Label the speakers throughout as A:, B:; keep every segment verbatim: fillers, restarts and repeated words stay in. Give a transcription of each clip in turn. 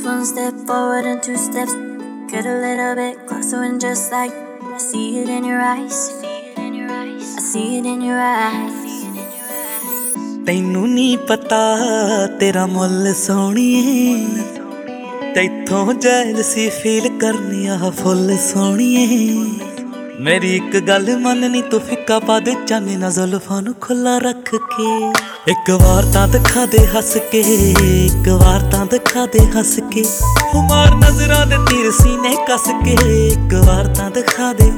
A: one step forward and two steps. Get a little bit closer and just like I see it in your eyes. I see it in your eyes.
B: ਤੈਨੂੰ ਨੀ ਪਤਾ ਤੇਰਾ ਮੁੱਲ ਸੋਹਣੀਏ, ਤੈਥੋਂ jealousy feel ਕਰਨੀ ਆ ਫੁੱਲ ਸੋਹਣੀਏ। ਮੇਰੀ ਇੱਕ ਗੱਲ ਮੰਨਨੀ ਤੂੰ ਫਿੱਕਾ ਪਾ ਦੇ ਚਾਨੇ ਨਾ ਜ਼ੁਲਫਾਂ ਨੂੰ ਖੁੱਲਾ ਰੱਖ ਕੇ। ਇੱਕ ਵਾਰ ਤਾਂ ਦਿਖਾ ਦੇ ਹੱਸ ਕੇ, ਇੱਕ ਵਾਰ ਤਾਂ ਦਿਖਾ ਦੇ ਹੱਸ ਕੇ, ਮਾਰ ਨਜ਼ਰਾਂ ਦੇ ਤੀਰ ਸੀਨੇ ਕੱਸ ਕੇ। ਇੱਕ ਵਾਰ ਤਾਂ ਦਿਖਾ ਦੇ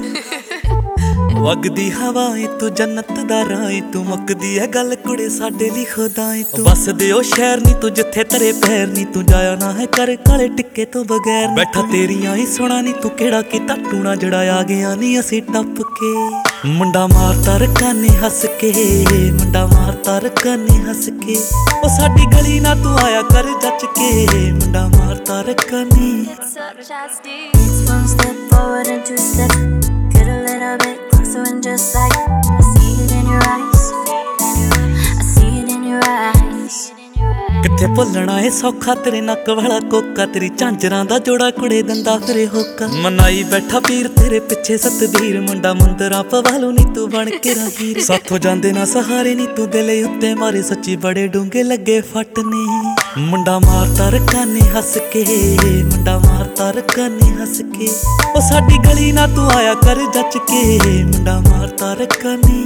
B: ਵਗਦੀ ਹਵਾ ਏ ਤੂੰ ਜੰਨਤ ਦਾ ਰਾਹ ਏ ਤੂੰ, ਮੁੱਕਦੀ ਐ ਗੱਲ ਕੁੜੇ ਸਾਡੇ ਲਈ ਖੁਦਾ ਏ ਤੂੰ। ਬਸ ਦੇ ਉਹ ਸ਼ਹਿਰ ਨੀ ਤੂੰ ਜਿੱਥੇ ਤੇਰੇ ਪੈਰ ਨੀ, ਤੂੰ ਜਾਇਆ ਨਾ ਹੈ ਕਰ ਕਾਲੇ ਟਿੱਕੇ ਤੋਂ ਬਗੈਰ। ਬੈਠਾ ਤੇਰੀਆਂ ਹੀ ਸੁਣਾ ਨੀ ਤੂੰ ਕਿਹੜਾ ਕੀਤਾ ਟੂਣਾ, ਜਿਹੜਾ ਆ ਗਿਆ ਨੀ ਅਸੀਂ ਟੱਪ ਕੇ। ਮੁੰਡਾ ਮਾਰਦਾ ਰੱਖਾਂ ਨੇ ਹੱਸ ਕੇ, ਮੁੰਡਾ ਮਾਰਦਾ ਰੱਖਾਂ ਨੇ ਹੱਸ ਕੇ। ਉਹ ਸਾਡੀ ਗਲੀ ਨਾ ਤੂੰ ਆਇਆ ਕਰ ਜੱਚ ਕੇ, ਮੁੰਡਾ ਮਾਰਦਾ ਰੱਖਾਂ ਨੇ।
A: It's one step forward and two steps. Get a little bit closer and just like I see it in your eyes. I see it in your eyes.
B: ਕਿੱਥੇ ਭੁੱਲਣਾ ਏ ਸੌਖਾ ਤੇਰੇ ਨੱਕ ਵਾਲਾ ਕੋਕਾ, ਤੇਰੀ ਝਾਂਜਰਾਂ ਦਾ ਜੋੜਾ ਕੁੜੇ ਦੰਦਾ ਫਿਰੇ ਹੋਕਾ। ਮਨਾਈ ਬੈਠਾ ਪੀਰ ਤੇਰੇ ਪਿੱਛੇ ਸਤਬੀਰ, ਮੁੰਡਾ ਮੰਦਰਾਂ ਪਵਾਲੂ ਨੀ ਤੂੰ ਬਣ ਕੇ ਰਾਹੀਰ। ਸਾਥੋਂ ਜਾਂਦੇ ਨਾ ਸਹਾਰੇ ਨੀ ਤੂੰ ਦਿਲ ਉੱਤੇ ਮਾਰੇ, ਸੱਚੀ ਬੜੇ ਡੂੰਘੇ ਲੱਗੇ ਫੱਟ ਨੇ। ਮੁੰਡਾ ਮਾਰਦਾ ਰੱਖਾਂ ਨੇ ਹੱਸ ਕੇ, ਮੁੰਡਾ ਮਾਰਦਾ ਰੱਖਾਂ ਨੇ ਹੱਸ ਕੇ। ਉਹ ਸਾਡੀ ਗਲੀ ਨਾ ਤੂੰ ਆਇਆ ਕਰ ਜੱਚ ਕੇ, ਮੁੰਡਾ ਮਾਰਦਾ ਰੱਖਾਂ ਨੇ।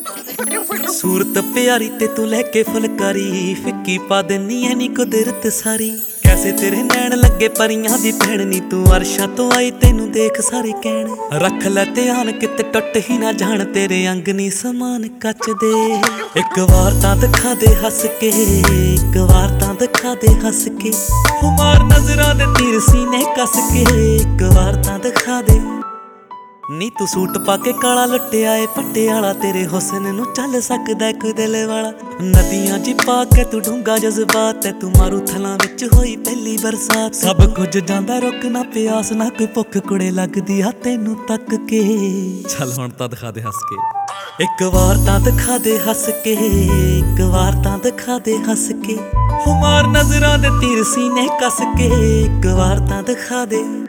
B: ਸੂਰਤ ਪਿਆਰੀ ਤੇ ਤੂੰ ਲੈ ਕੇ ਫੁਲਕਾਰੀ, ਫਿੱਕੀ ਪਾ ਦਿੰਨੀ ਐ ਨੀ ਕੁਦਰਤ ਸਾਰੀ। ਕੈਸੇ ਤੇਰੇ ਨੈਣ ਲੱਗੇ ਪਰੀਆਂ ਦੀ ਭੈਣ ਨੀ, ਤੂੰ ਅਰਸ਼ਾਂ ਤੋਂ ਆਈ ਤੈਨੂੰ ਦੇਖ ਸਾਰੇ ਕਹਿਣ। ਰੱਖ ਲੈ ਧਿਆਨ ਕਿਤੇ ਟੁੱਟ ਹੀ ਨਾ ਜਾਣ, ਤੇਰੇ ਅੰਗ ਨੀ ਸਮਾਨ ਕੱਚ ਦੇ। ਇੱਕ ਵਾਰ ਤਾਂ ਦਿਖਾ ਦੇ ਹੱਸ ਕੇ, ਇੱਕ ਵਾਰ ਤਾਂ ਦਿਖਾ ਦੇ ਹੱਸ ਕੇ, ਮਾਰ ਨਜ਼ਰਾਂ ਦੇ ਤੀਰ ਸੀਨੇ ਕੱਸ ਕੇ। ਇੱਕ ਵਾਰ ਤਾਂ ਦਿਖਾ ਦੇ ਨੀ ਤੂੰ ਸੂਟ ਪਾ ਕੇ ਕਾਲਾ ਲੁੱਟਿਆ ਏ ਪਟਿਆਲਾ, ਤੇਰੇ ਹੁਸਨ ਨੂੰ ਚੱਲ ਸਕਦਾ ਕੋਈ ਦਿਲ ਵਾਲਾ। ਨਦੀਆਂ ਜੀ ਪਾ ਕੇ ਤੂੰ ਡੂੰਘਾ ਜਜ਼ਬਾਤ ਐ, ਤੂੰ ਮਾਰੂ ਥਲਾਂ ਵਿੱਚ ਹੋਈ ਪਹਿਲੀ ਬਰਸਾਤ। ਸਭ ਕੁਝ ਜਾਂਦਾ ਰੁਕ ਨਾ ਪਿਆਸ ਨਾ ਕੋਈ ਭੁੱਖ ਕੁੜੇ ਲੱਗਦੀ ਆ ਤੈਨੂੰ ਤੱਕ ਕੇ। ਚੱਲ ਹੁਣ ਤਾਂ ਦਿਖਾ ਦੇ ਹੱਸ ਕੇ, ਇੱਕ ਵਾਰ ਤਾਂ ਦਿਖਾ ਦੇ ਹੱਸ ਕੇ, ਇੱਕ ਵਾਰ ਤਾਂ ਦਿਖਾ ਦੇ ਹੱਸ ਕੇ, ਮਾਰ ਨਜ਼ਰਾਂ ਦੇ ਤੀਰ ਸੀਨੇ ਕੱਸ ਕੇ। ਇੱਕ ਵਾਰ ਤਾਂ ਦਿਖਾ ਦੇ।